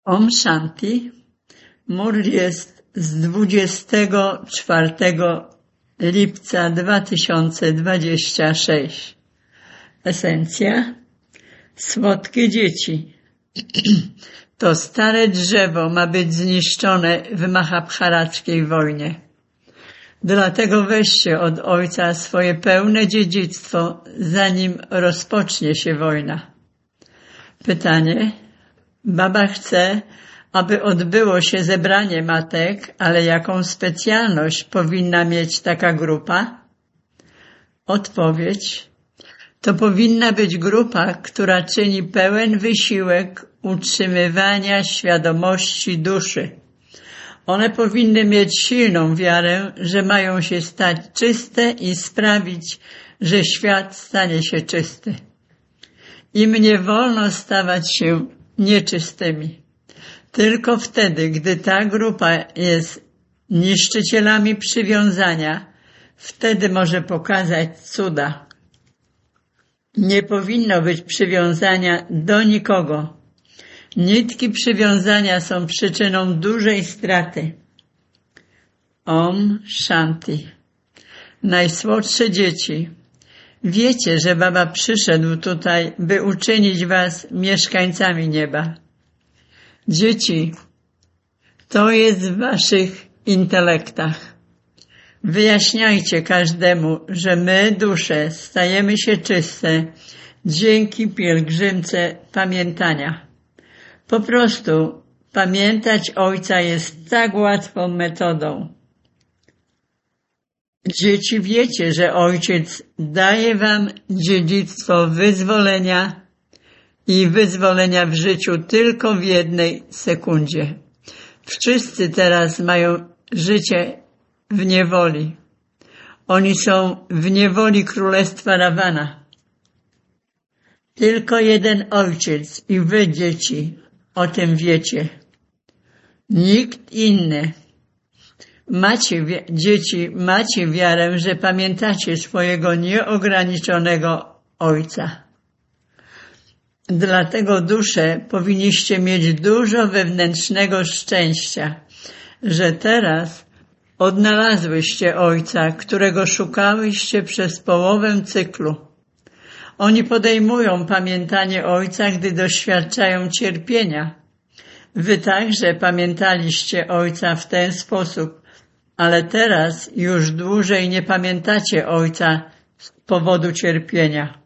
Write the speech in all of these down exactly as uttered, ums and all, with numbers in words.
Om Shanti. Mur jest z dwudziestego czwartego lipca dwa tysiące dwudziestego szóstego. Esencja. Słodkie dzieci. To stare drzewo ma być zniszczone w Mahabharackiej wojnie. Dlatego weźcie od ojca swoje pełne dziedzictwo, zanim rozpocznie się wojna. Pytanie. Baba chce, aby odbyło się zebranie matek, ale jaką specjalność powinna mieć taka grupa? Odpowiedź. To powinna być grupa, która czyni pełen wysiłek utrzymywania świadomości duszy. One powinny mieć silną wiarę, że mają się stać czyste i sprawić, że świat stanie się czysty. Im nie wolno stawać się nieczystymi. Tylko wtedy, gdy ta grupa jest niszczycielami przywiązania, wtedy może pokazać cuda. Nie powinno być przywiązania do nikogo. Nitki przywiązania są przyczyną dużej straty. Om Shanti. Najsłodsze dzieci. Wiecie, że Baba przyszedł tutaj, by uczynić was mieszkańcami nieba. Dzieci, to jest w waszych intelektach. Wyjaśniajcie każdemu, że my, dusze, stajemy się czyste dzięki pielgrzymce pamiętania. Po prostu pamiętać Ojca jest tak łatwą metodą. Dzieci, wiecie, że Ojciec daje wam dziedzictwo wyzwolenia i wyzwolenia w życiu tylko w jednej sekundzie. Wszyscy teraz mają życie w niewoli. Oni są w niewoli królestwa Rawana. Tylko jeden Ojciec i wy, dzieci, o tym wiecie. Nikt inny. Macie, dzieci, macie wiarę, że pamiętacie swojego nieograniczonego Ojca. Dlatego dusze powinniście mieć dużo wewnętrznego szczęścia, że teraz odnalazłyście Ojca, którego szukałyście przez połowę cyklu. Oni podejmują pamiętanie Ojca, gdy doświadczają cierpienia. Wy także pamiętaliście Ojca w ten sposób, ale teraz już dłużej nie pamiętacie Ojca z powodu cierpienia.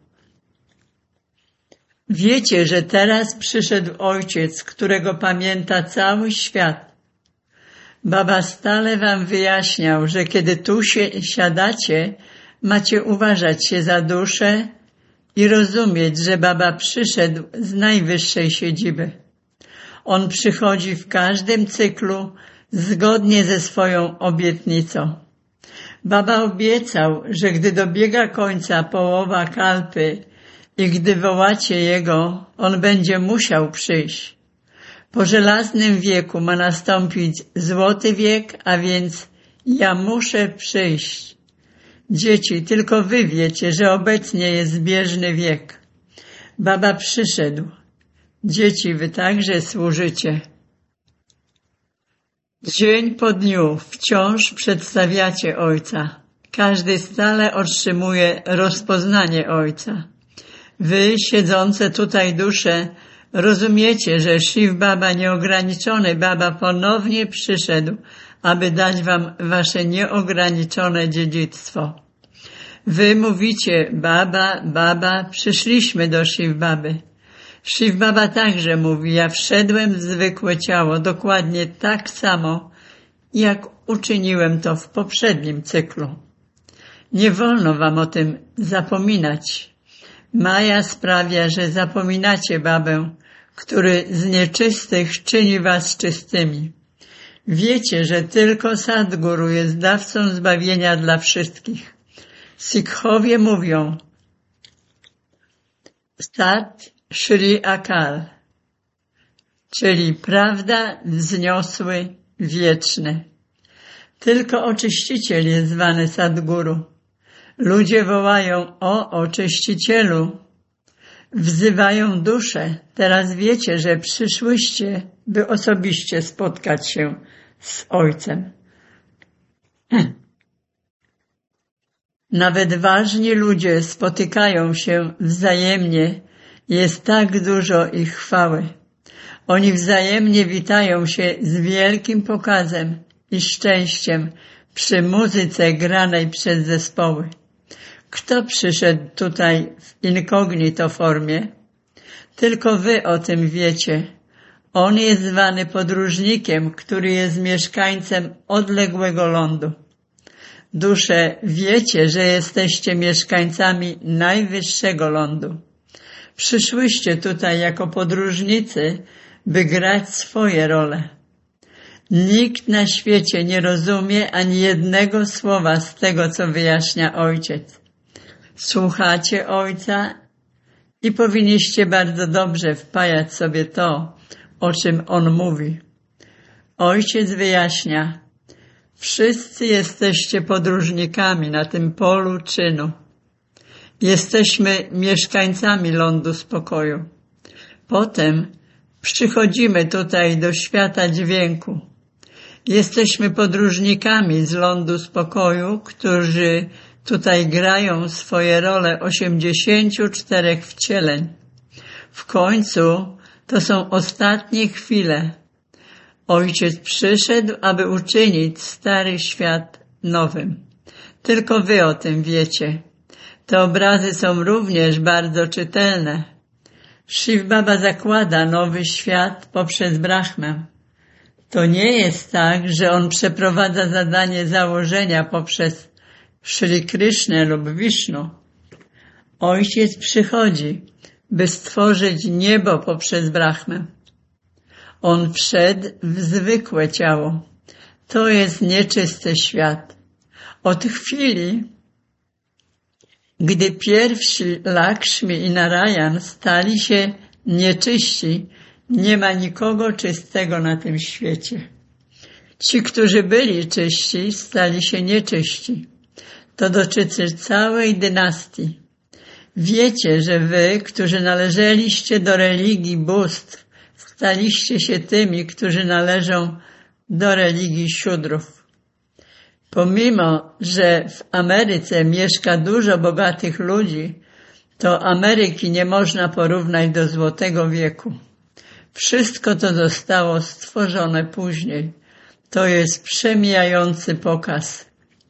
Wiecie, że teraz przyszedł Ojciec, którego pamięta cały świat. Baba stale wam wyjaśniał, że kiedy tu się siadacie, macie uważać się za duszę i rozumieć, że Baba przyszedł z najwyższej siedziby. On przychodzi w każdym cyklu zgodnie ze swoją obietnicą. Baba obiecał, że gdy dobiega końca połowa kalpy i gdy wołacie Jego, On będzie musiał przyjść. Po żelaznym wieku ma nastąpić złoty wiek, a więc ja muszę przyjść. Dzieci, tylko wy wiecie, że obecnie jest zbieżny wiek. Baba przyszedł. Dzieci, wy także służycie. Dzień po dniu wciąż przedstawiacie Ojca. Każdy stale otrzymuje rozpoznanie Ojca. Wy, siedzące tutaj dusze, rozumiecie, że Shiv Baba, nieograniczony Baba, ponownie przyszedł, aby dać wam wasze nieograniczone dziedzictwo. Wy mówicie, Baba, Baba, przyszliśmy do Shiv Baby. Shiv Baba także mówi, ja wszedłem w zwykłe ciało dokładnie tak samo, jak uczyniłem to w poprzednim cyklu. Nie wolno wam o tym zapominać. Maja sprawia, że zapominacie Babę, który z nieczystych czyni was czystymi. Wiecie, że tylko Sadguru jest dawcą zbawienia dla wszystkich. Sikhowie mówią Sat Shri Akal, czyli prawda, wzniosły, wieczny. Tylko oczyściciel jest zwany Sadguru. Ludzie wołają o oczyścicielu. wzywają dusze. Teraz wiecie, że przyszłyście, by osobiście spotkać się z Ojcem. Nawet ważni ludzie spotykają się wzajemnie. Jest tak dużo ich chwały. Oni wzajemnie witają się z wielkim pokazem i szczęściem przy muzyce granej przez zespoły. Kto przyszedł tutaj w incognito formie? Tylko wy o tym wiecie. On jest zwany podróżnikiem, który jest mieszkańcem odległego lądu. Dusze, wiecie, że jesteście mieszkańcami najwyższego lądu. Przyszłyście tutaj jako podróżnicy, by grać swoje role. Nikt na świecie nie rozumie ani jednego słowa z tego, co wyjaśnia Ojciec. Słuchacie Ojca i powinniście bardzo dobrze wpajać sobie to, o czym On mówi. Ojciec wyjaśnia: wszyscy jesteście podróżnikami na tym polu czynu. Jesteśmy mieszkańcami lądu spokoju. Potem przychodzimy tutaj do świata dźwięku. Jesteśmy podróżnikami z lądu spokoju, którzy tutaj grają swoje role osiemdziesięciu czterech wcieleń. W końcu to są ostatnie chwile. Ojciec przyszedł, aby uczynić stary świat nowym. Tylko wy o tym wiecie. Te obrazy są również bardzo czytelne. Shiv Baba zakłada nowy świat poprzez Brahmę. To nie jest tak, że on przeprowadza zadanie założenia poprzez Shri Krishnę lub Wisznu. Ojciec przychodzi, by stworzyć niebo poprzez Brahmę. On wszedł w zwykłe ciało. To jest nieczysty świat. Od chwili, gdy pierwsi Lakshmi i Narayan stali się nieczyści, nie ma nikogo czystego na tym świecie. Ci, którzy byli czyści, stali się nieczyści. To dotyczy całej dynastii. Wiecie, że wy, którzy należeliście do religii bóstw, staliście się tymi, którzy należą do religii Siudrów. Pomimo, że w Ameryce mieszka dużo bogatych ludzi, to Ameryki nie można porównać do Złotego wieku. Wszystko to zostało stworzone później. To jest przemijający pokaz.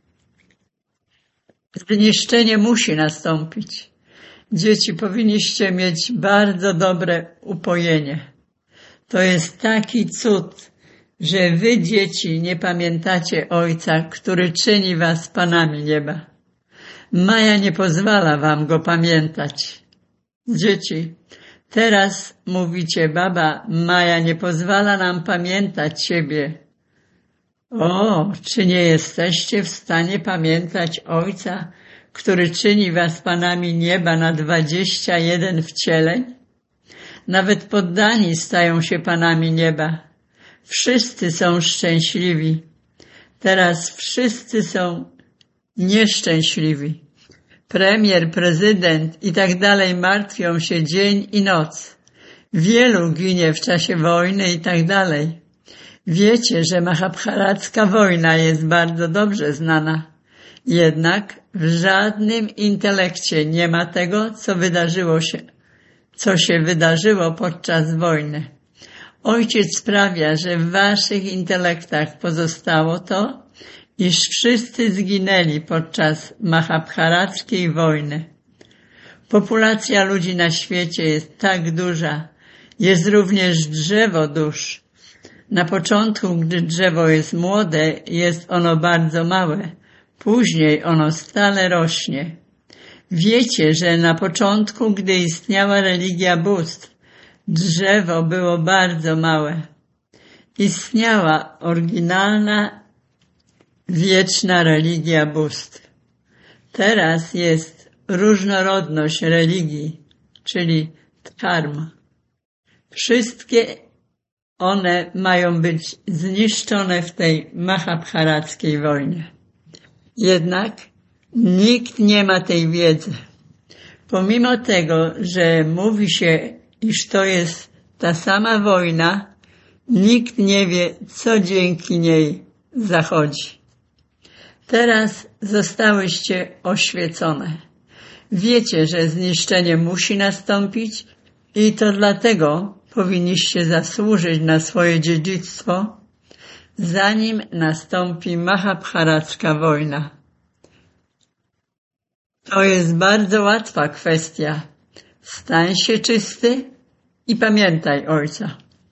Zniszczenie musi nastąpić. Dzieci, powinniście mieć bardzo dobre upojenie. To jest taki cud, że wy, dzieci, nie pamiętacie Ojca, który czyni was panami nieba. Maja nie pozwala wam go pamiętać. Dzieci, teraz mówicie: baba, Maja nie pozwala nam pamiętać Ciebie. O, czy nie jesteście w stanie pamiętać Ojca, który czyni was panami nieba na dwadzieścia jeden wcieleń? Nawet poddani stają się panami nieba. Wszyscy są szczęśliwi. Teraz wszyscy są nieszczęśliwi. Premier, prezydent i tak dalej martwią się dzień i noc. Wielu ginie w czasie wojny i tak dalej. Wiecie, że Mahabharacka wojna jest bardzo dobrze znana. Jednak w żadnym intelekcie nie ma tego, co wydarzyło się, co się wydarzyło podczas wojny. Ojciec sprawia, że w waszych intelektach pozostało to, iż wszyscy zginęli podczas Mahabharackiej wojny. Populacja ludzi na świecie jest tak duża. Jest również drzewo dusz. Na początku, gdy drzewo jest młode, jest ono bardzo małe. Później ono stale rośnie. Wiecie, że na początku, gdy istniała religia bóstw, drzewo było bardzo małe. Istniała oryginalna, wieczna religia bóstw. Teraz jest różnorodność religii, czyli dharma. Wszystkie one mają być zniszczone w tej Mahabharackiej wojnie. Jednak nikt nie ma tej wiedzy. Pomimo tego, że mówi się, iż to jest ta sama wojna, nikt nie wie, co dzięki niej zachodzi. Teraz zostałyście oświecone. Wiecie, że zniszczenie musi nastąpić i to dlatego powinniście zasłużyć na swoje dziedzictwo, zanim nastąpi Mahabharacka wojna. To jest bardzo łatwa kwestia. Stań się czysty i pamiętaj Ojca.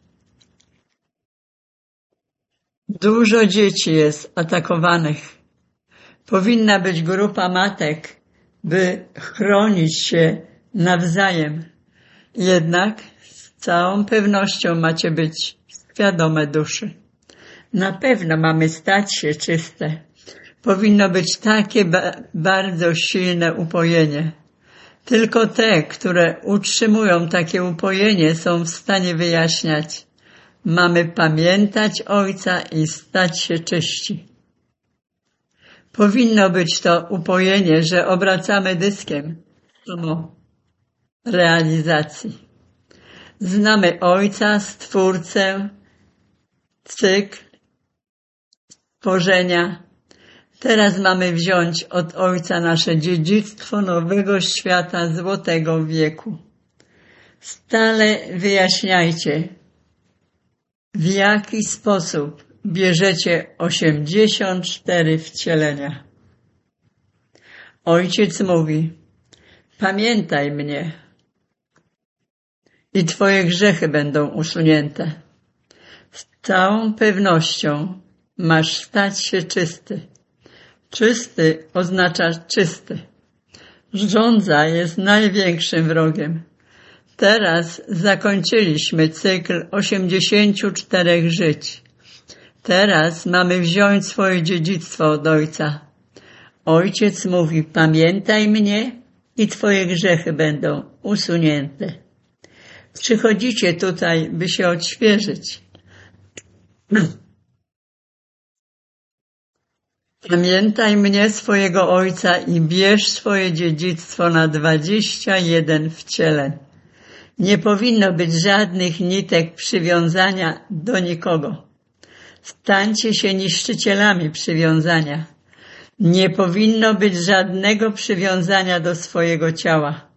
Dużo dzieci jest atakowanych. Powinna być grupa matek, by chronić się nawzajem. Jednak z całą pewnością macie być świadome duszy. Na pewno mamy stać się czyste. Powinno być takie ba- bardzo silne upojenie. Tylko te, które utrzymują takie upojenie, są w stanie wyjaśniać. Mamy pamiętać Ojca i stać się czyści. Powinno być to upojenie, że obracamy dyskiem samo realizacji. Znamy Ojca, Stwórcę, cykl stworzenia. Teraz mamy wziąć od Ojca nasze dziedzictwo nowego świata, złotego wieku. Stale wyjaśniajcie, w jaki sposób bierzecie osiemdziesiąt cztery wcielenia. Ojciec mówi, pamiętaj mnie i twoje grzechy będą usunięte. Z całą pewnością masz stać się czysty. Czysty oznacza czysty. Żądza jest największym wrogiem. Teraz zakończyliśmy cykl osiemdziesięciu czterech żyć. Teraz mamy wziąć swoje dziedzictwo od Ojca. Ojciec mówi, pamiętaj mnie i twoje grzechy będą usunięte. Przychodzicie tutaj, by się odświeżyć. Pamiętaj mnie, swojego Ojca, i bierz swoje dziedzictwo na dwadzieścia jeden wcieleń. Nie powinno być żadnych nitek przywiązania do nikogo. Stańcie się niszczycielami przywiązania. Nie powinno być żadnego przywiązania do swojego ciała.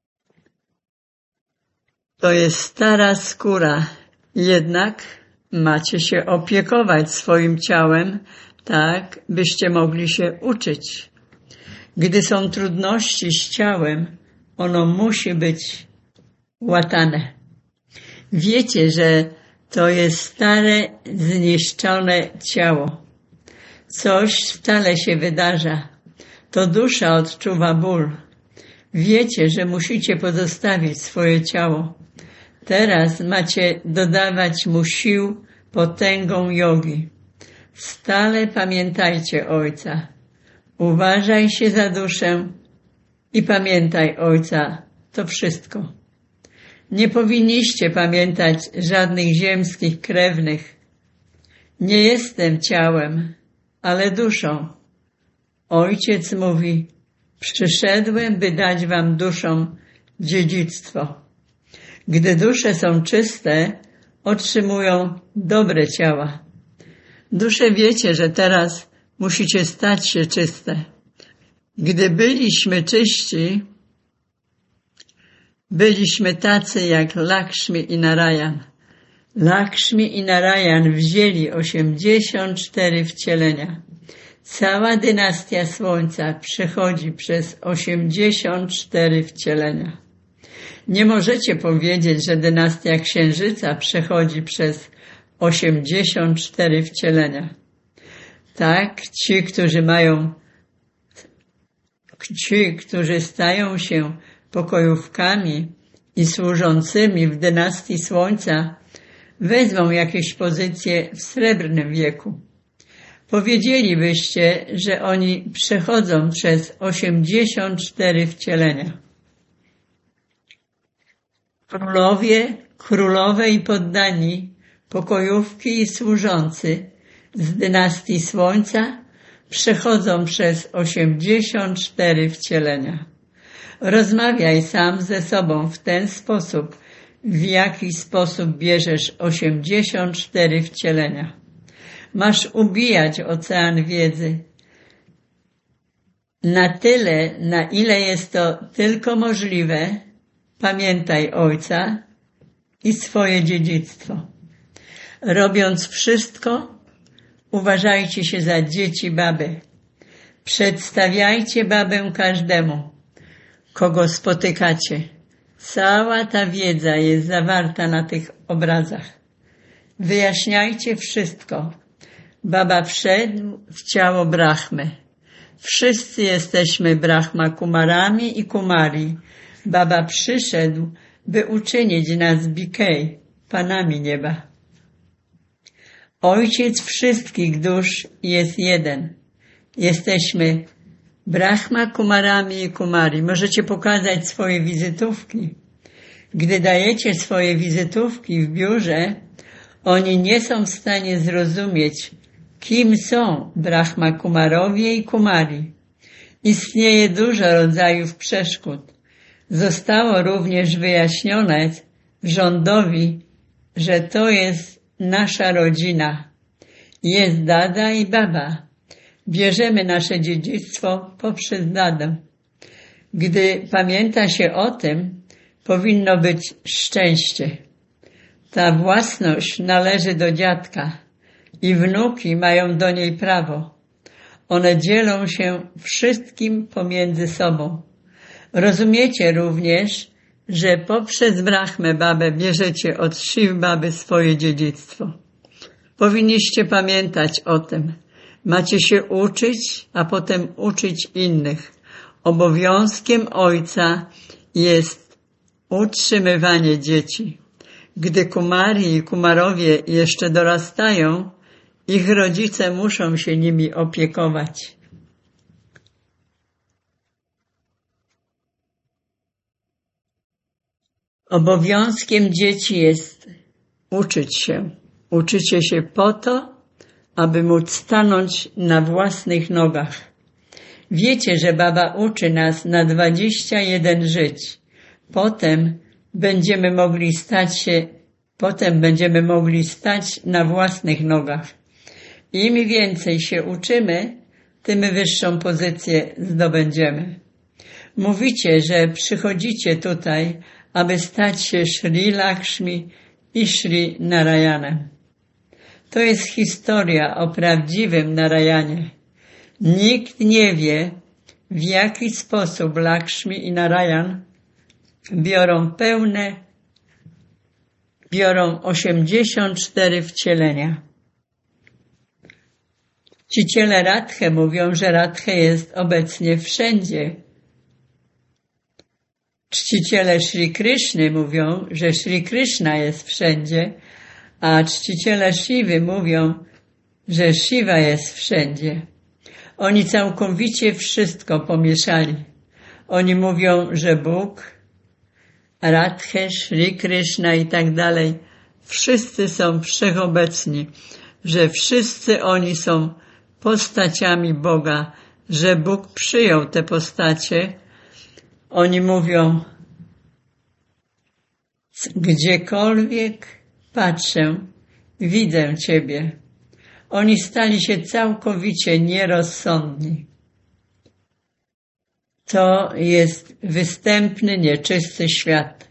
To jest stara skóra, jednak macie się opiekować swoim ciałem, tak byście mogli się uczyć. Gdy są trudności z ciałem, ono musi być łatane. Wiecie, że to jest stare, zniszczone ciało. Coś stale się wydarza. To dusza odczuwa ból. Wiecie, że musicie pozostawić swoje ciało. Teraz macie dodawać mu sił potęgą jogi. Stale pamiętajcie Ojca. Uważaj się za duszę i pamiętaj Ojca. To wszystko. Nie powinniście pamiętać żadnych ziemskich krewnych. Nie jestem ciałem, ale duszą. Ojciec mówi, przyszedłem, by dać wam duszom dziedzictwo. Gdy dusze są czyste, otrzymują dobre ciała. Dusze wiecie, że teraz musicie stać się czyste. Gdy byliśmy czyści, byliśmy tacy jak Lakshmi i Narayan. Lakshmi i Narayan wzięli osiemdziesiąt cztery wcielenia. Cała dynastia Słońca przechodzi przez osiemdziesiąt cztery wcielenia. Nie możecie powiedzieć, że dynastia Księżyca przechodzi przez osiemdziesiąt cztery wcielenia. Tak, ci, którzy mają, ci, którzy stają się pokojówkami i służącymi w dynastii Słońca, wezmą jakieś pozycje w srebrnym wieku. Powiedzielibyście, że oni przechodzą przez osiemdziesiąt cztery wcielenia. Królowie, królowe i poddani, pokojówki i służący z dynastii Słońca przechodzą przez osiemdziesiąt cztery wcielenia. Rozmawiaj sam ze sobą w ten sposób, w jaki sposób bierzesz osiemdziesiąt cztery wcielenia. Masz ubijać ocean wiedzy na tyle, na ile jest to tylko możliwe. Pamiętaj Ojca i swoje dziedzictwo. Robiąc wszystko, uważajcie się za dzieci baby. Przedstawiajcie babę każdemu, kogo spotykacie. Cała ta wiedza jest zawarta na tych obrazach. Wyjaśniajcie wszystko. Baba wszedł w ciało Brahmy. Wszyscy jesteśmy Brahma Kumarami i Kumari. Baba przyszedł, by uczynić nas Bikej, panami nieba. Ojciec wszystkich dusz jest jeden. Jesteśmy Brahma Kumarami i Kumari. Możecie pokazać swoje wizytówki. Gdy dajecie swoje wizytówki w biurze, oni nie są w stanie zrozumieć, kim są Brahma Kumarowie i Kumari. Istnieje dużo rodzajów przeszkód. Zostało również wyjaśnione rządowi, że to jest nasza rodzina. Jest dada i baba. Bierzemy nasze dziedzictwo poprzez dadę. Gdy pamięta się o tym, powinno być szczęście. Ta własność należy do dziadka i wnuki mają do niej prawo. One dzielą się wszystkim pomiędzy sobą. Rozumiecie również, że poprzez Brahmę babę bierzecie od Shiv baby swoje dziedzictwo. Powinniście pamiętać o tym. Macie się uczyć, a potem uczyć innych. Obowiązkiem ojca jest utrzymywanie dzieci. Gdy Kumari i Kumarowie jeszcze dorastają, ich rodzice muszą się nimi opiekować. Obowiązkiem dzieci jest uczyć się. Uczycie się po to, aby móc stanąć na własnych nogach. Wiecie, że baba uczy nas na dwadzieścia jeden żyć. Potem będziemy mogli stać się, potem będziemy mogli stać na własnych nogach. Im więcej się uczymy, tym wyższą pozycję zdobędziemy. Mówicie, że przychodzicie tutaj, aby stać się Shri Lakshmi i Shri Narayanem. To jest historia o prawdziwym Narayanie. Nikt nie wie, w jaki sposób Lakshmi i Narayan biorą pełne, biorą osiemdziesiąt cztery wcielenia. Czciciele Radhe mówią, że Radhe jest obecnie wszędzie. Czciciele Shri Kryszny mówią, że Shri Kryszna jest wszędzie, a czciciele Shivy mówią, że Shiva jest wszędzie. Oni całkowicie wszystko pomieszali. Oni mówią, że Bóg, Radhe, Shri Kryszna i tak dalej, wszyscy są wszechobecni, że wszyscy oni są postaciami Boga, że Bóg przyjął te postacie. Oni mówią, gdziekolwiek patrzę, widzę Ciebie. Oni stali się całkowicie nierozsądni. To jest występny, nieczysty świat.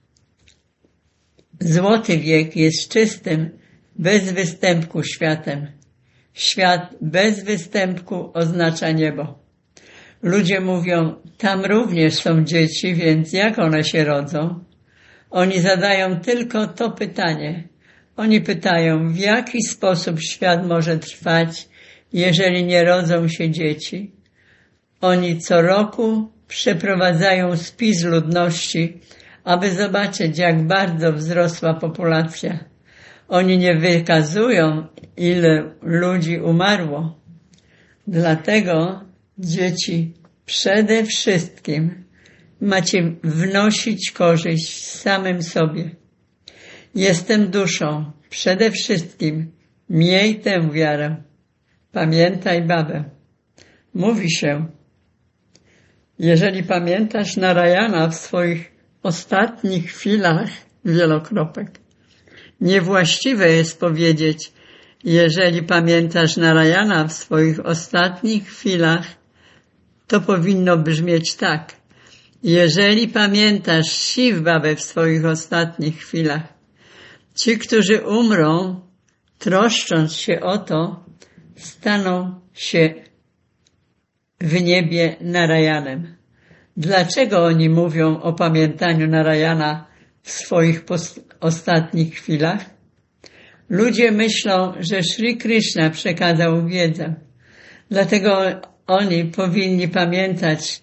Złoty wiek jest czystym, bez występku światem. Świat bez występku oznacza niebo. Ludzie mówią, tam również są dzieci, więc jak one się rodzą? Oni zadają tylko to pytanie. Oni pytają, w jaki sposób świat może trwać, jeżeli nie rodzą się dzieci. Oni co roku przeprowadzają spis ludności, aby zobaczyć, jak bardzo wzrosła populacja. Oni nie wykazują, ile ludzi umarło. Dlatego, dzieci, przede wszystkim macie wnosić korzyść samym sobie. Jestem duszą. Przede wszystkim miej tę wiarę. Pamiętaj babę. Mówi się, Jeżeli pamiętasz Narayana w swoich ostatnich chwilach, wielokropek. Niewłaściwe jest powiedzieć, jeżeli pamiętasz Narayana w swoich ostatnich chwilach, to powinno brzmieć tak. Jeżeli pamiętasz Shiv Babę w swoich ostatnich chwilach, ci, którzy umrą, troszcząc się o to, staną się w niebie Narayanem. Dlaczego oni mówią o pamiętaniu Narayana w swoich ostatnich chwilach? Ludzie myślą, że Sri Krishna przekazał wiedzę. Dlatego oni powinni pamiętać,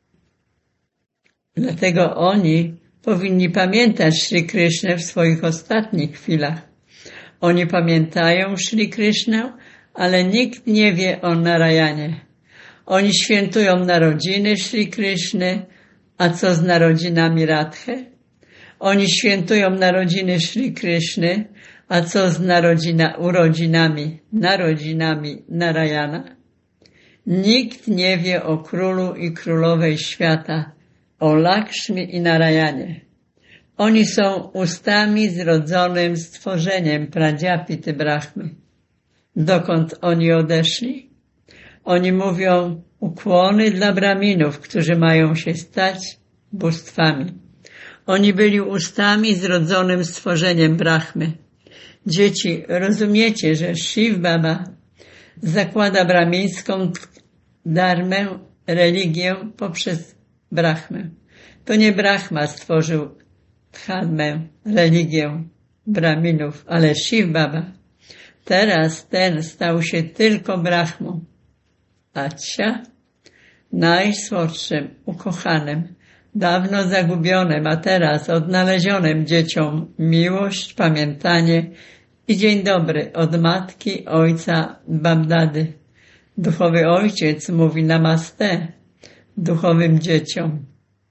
dlatego oni powinni pamiętać Sri Krishnę w swoich ostatnich chwilach. Oni pamiętają Sri Krishnę, ale nikt nie wie o Narayanie. Oni świętują narodziny Sri Krishny, a co z narodzinami Radhy? Oni świętują narodziny Sri Krishny, a co z narodzina, urodzinami, narodzinami Narayana? Nikt nie wie o królu i królowej świata, o Lakshmi i Narayanie. Oni są ustami zrodzonym stworzeniem Pradziapity Brahmy. Dokąd oni odeszli? Oni mówią ukłony dla Brahminów, którzy mają się stać bóstwami. Oni byli ustami zrodzonym stworzeniem Brahmy. Dzieci, rozumiecie, że Shiv Baba zakłada brahmińską dharmę, religię poprzez Brahmę. To nie Brahma stworzył dharmę, religię Brahminów, ale Shiv Baba. Teraz ten stał się tylko Brahmą. Acia, najsłodszym, ukochanym, dawno zagubionym, a teraz odnalezionym dzieciom miłość, pamiętanie i dzień dobry od matki, ojca, Babdady. Duchowy ojciec mówi namaste duchowym dzieciom.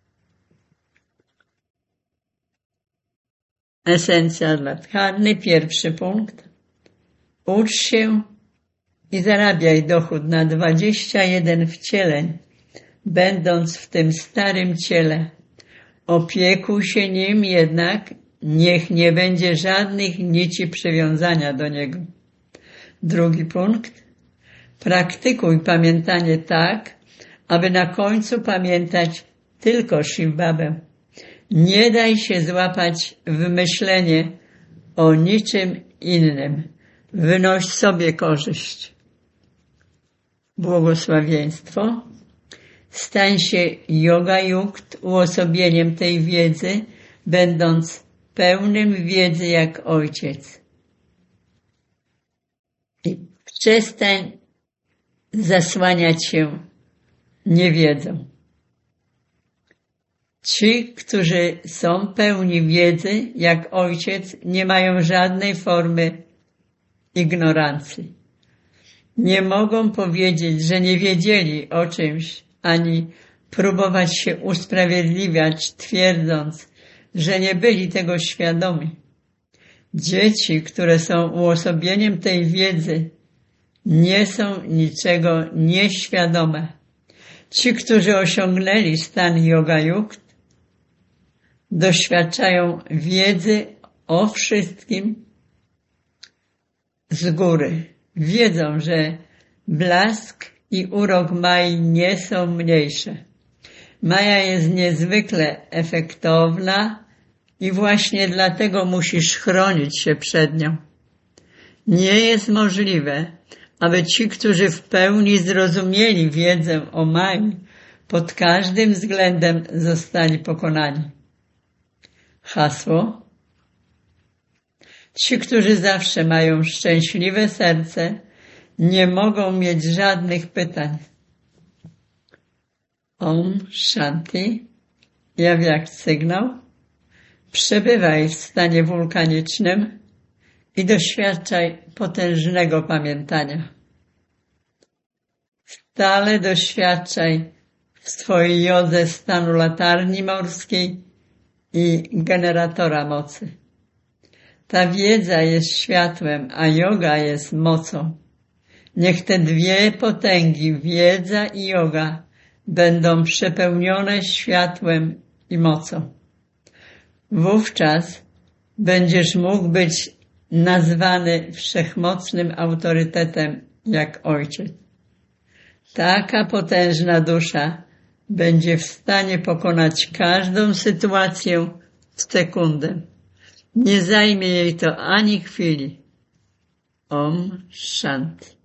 Esencja dla dharmy, pierwszy punkt. Ucz się i zarabiaj dochód na dwadzieścia jeden wcieleń, będąc w tym starym ciele. Opiekuj się nim jednak, niech nie będzie żadnych nici przywiązania do niego. Drugi punkt. Praktykuj pamiętanie tak, aby na końcu pamiętać tylko Shiv Babę. Nie daj się złapać w myślenie o niczym innym. Wynoś sobie korzyść. Błogosławieństwo. Stań się yoga yukt, uosobieniem tej wiedzy, będąc pełnym wiedzy jak ojciec. I przestań zasłaniać się niewiedzą. Ci, którzy są pełni wiedzy jak ojciec, nie mają żadnej formy ignorancji. Nie mogą powiedzieć, że nie wiedzieli o czymś, ani próbować się usprawiedliwiać, twierdząc, że nie byli tego świadomi. Dzieci, które są uosobieniem tej wiedzy, nie są niczego nieświadome. Ci, którzy osiągnęli stan yoga yukt, doświadczają wiedzy o wszystkim z góry. Wiedzą, że blask i urok Mai nie są mniejsze. Maja jest niezwykle efektowna i właśnie dlatego musisz chronić się przed nią. Nie jest możliwe, aby ci, którzy w pełni zrozumieli wiedzę o Mai, pod każdym względem zostali pokonani. Hasło. Ci, którzy zawsze mają szczęśliwe serce, nie mogą mieć żadnych pytań. Om Shanti. Jaw jak sygnał. Przebywaj w stanie wulkanicznym i doświadczaj potężnego pamiętania. Stale doświadczaj w swojej jodze stanu latarni morskiej i generatora mocy. Ta wiedza jest światłem, a yoga jest mocą. Niech te dwie potęgi, wiedza i yoga, będą przepełnione światłem i mocą. Wówczas będziesz mógł być nazwany wszechmocnym autorytetem jak Ojciec. Taka potężna dusza będzie w stanie pokonać każdą sytuację w sekundę. Nie zajmie jej to ani chwili. Om Shanti.